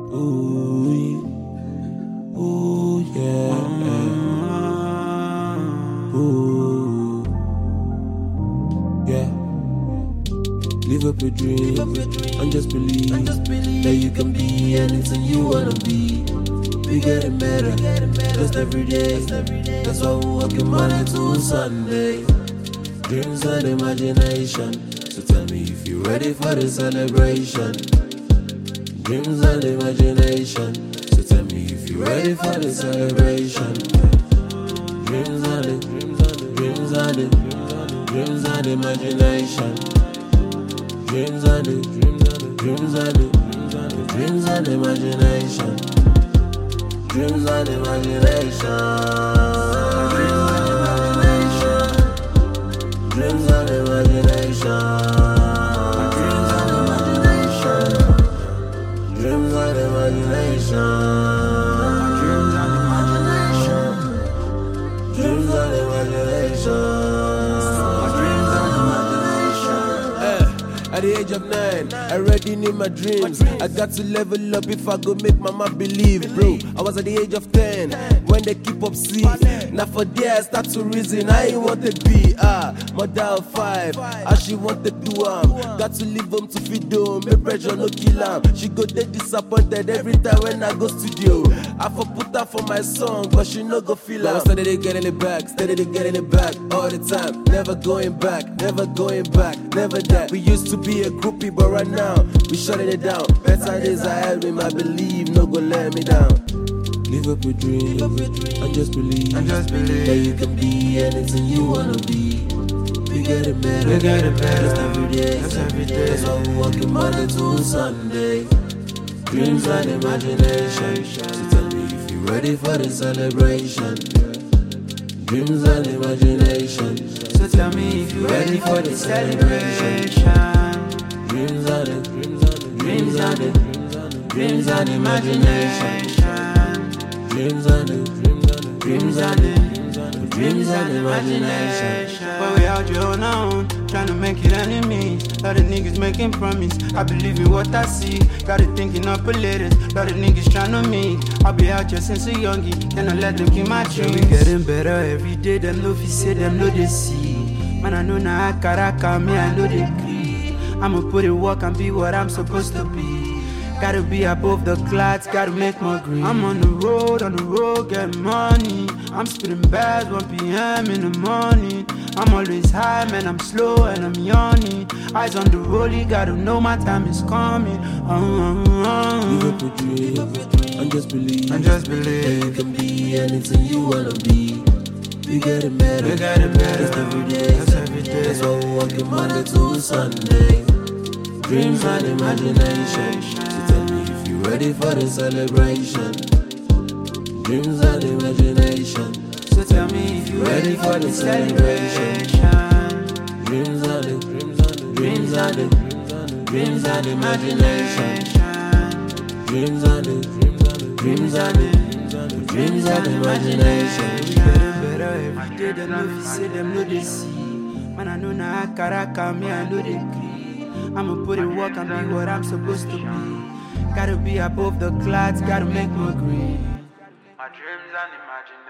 Ooh, ooh, yeah. Ooh, yeah. Live up your dream and just believe that you can be anything you wanna be. We getting better, just every day. That's why we're working Monday to Sunday. Dreams and imagination. So tell me if you're ready for the celebration. Dreams and imagination. So tell me if you're ready for the celebration. Dreams and imagination. Dreams and imagination. Dreams and imagination. Dreams and imagination. Dreams and imagination. Dreams and imagination. At the age of 9, I already knew my dreams. I got to level up if I go make mama believe, bro. I was at the age of 10 when they keep up see. Now for there I start to reason I ain't want to be mother of 5, as she want to do got to leave home to feed home, make pressure no kill am. She go dead disappointed every time when I go studio. I for put her for my song, but she no go feel am. Steady getting it back, steady getting it back all the time. Never going back, never going back, never that. We used to be a groupie, but right now we shutting it down. Better days ahead, we might believe, no go let me down. Live up your dream and just believe that you can be anything you wanna be. We getting better, just every day. That's why we're working Monday to Sunday. Dreams and imagination. So tell me if you're ready for the celebration. Dreams and imagination. So tell me if you're ready for the celebration. Dreams and imagination. Dreams and imagination. But we out here on our own, trying to make it enemies. Lot of niggas making promise, I believe in what I see. Got it thinking up a latest, lot of niggas trying to meet. I'll be out here since a youngie, and I let them keep my dreams. We getting better every day, them no fi say, them no they see. Man, I know now I caraka, me I know they agree. I'ma put in work and be what I'm supposed to be. Gotta be above the clouds, gotta make more green. I'm on the road, get money. I'm spitting bars 1 p.m. in the morning. I'm always high, man, I'm slow and I'm yawning. Eyes on the rollie, gotta know my time is coming. Live up your dream and just believe that you can be anything you wanna be. We getting better, just every day. That's why we're working Monday to Sunday. Dreams and imagination. So tell me if you're ready for the celebration. Dreams and imagination. So tell me if you're ready for the celebration. Dreams and imagination. Dreams and imagination. We getting better every day. Them no fi say, them no they see. Man, I know now I caraka, me I know they agree. I'ma put in work and be what I'm supposed to be. Gotta be above the clouds, gotta make more green. My dreams and imagination.